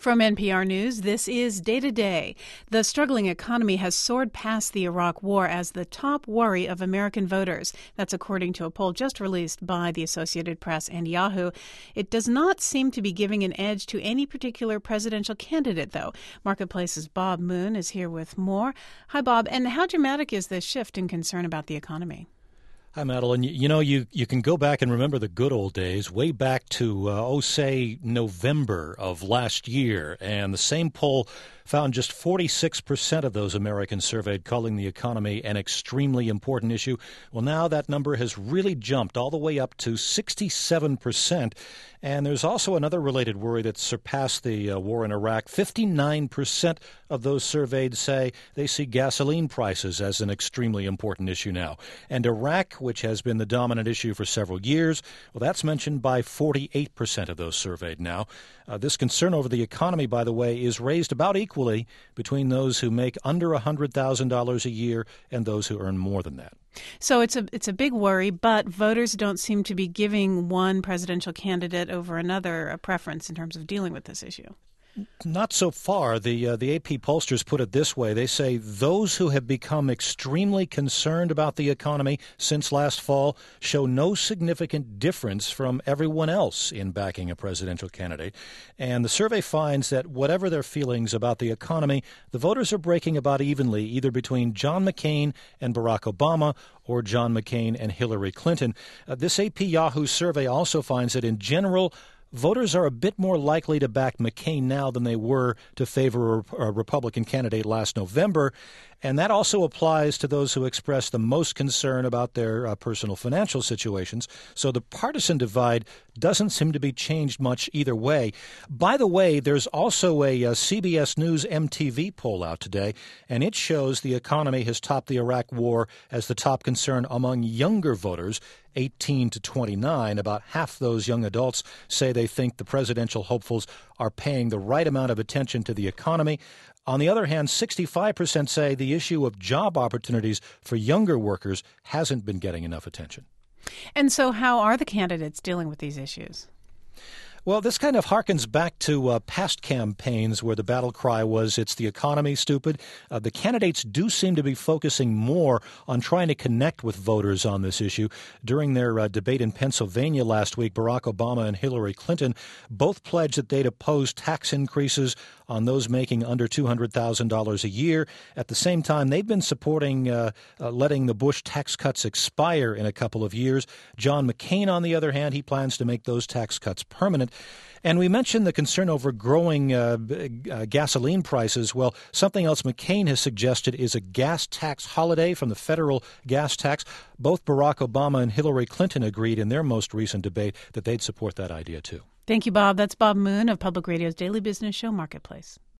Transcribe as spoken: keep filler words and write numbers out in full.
From N P R News, this is Day to Day. The struggling economy has soared past the Iraq War as the top worry of American voters. That's according to a poll just released by the Associated Press and Yahoo. It does not seem to be giving an edge to any particular presidential candidate, though. Marketplace's Bob Moon is here with more. Hi, Bob. And how dramatic is this shift in concern about the economy? Hi, Madeline. You know, you, you can go back and remember the good old days, way back to, uh, oh, say, November of last year. And the same poll found just forty-six percent of those Americans surveyed calling the economy an extremely important issue. Well, now that number has really jumped all the way up to sixty-seven percent. And there's also another related worry that surpassed the uh, war in Iraq. fifty-nine percent of those surveyed say they see gasoline prices as an extremely important issue now. And Iraq, which has been the dominant issue for several years, well, that's mentioned by forty-eight percent of those surveyed now. Uh, this concern over the economy, by the way, is raised about equally between those who make under one hundred thousand dollars a year and those who earn more than that. So it's a it's a big worry, but voters don't seem to be giving one presidential candidate over another a preference in terms of dealing with this issue. Not so far. The uh, the A P pollsters put it this way. They say those who have become extremely concerned about the economy since last fall show no significant difference from everyone else in backing a presidential candidate. And the survey finds that whatever their feelings about the economy, the voters are breaking about evenly, either between John McCain and Barack Obama or John McCain and Hillary Clinton. Uh, this A P Yahoo survey also finds that in general, voters are a bit more likely to back McCain now than they were to favor a Republican candidate last November. And that also applies to those who express the most concern about their uh, personal financial situations. So the partisan divide doesn't seem to be changed much either way. By the way, there's also a, a C B S News M T V poll out today, and it shows the economy has topped the Iraq War as the top concern among younger voters, eighteen to twenty-nine. About half those young adults say they think the presidential hopefuls are paying the right amount of attention to the economy. On the other hand, sixty-five percent say the issue of job opportunities for younger workers hasn't been getting enough attention. And so how are the candidates dealing with these issues? Well, this kind of harkens back to uh, past campaigns where the battle cry was, it's the economy, stupid. Uh, the candidates do seem to be focusing more on trying to connect with voters on this issue. During their uh, debate in Pennsylvania last week, Barack Obama and Hillary Clinton both pledged that they'd oppose tax increases on those making under two hundred thousand dollars a year. At the same time, they've been supporting uh, uh, letting the Bush tax cuts expire in a couple of years. John McCain, on the other hand, he plans to make those tax cuts permanent. And we mentioned the concern over growing uh, uh, gasoline prices. Well, something else McCain has suggested is a gas tax holiday from the federal gas tax. Both Barack Obama and Hillary Clinton agreed in their most recent debate that they'd support that idea, too. Thank you, Bob. That's Bob Moon of Public Radio's daily business show, Marketplace.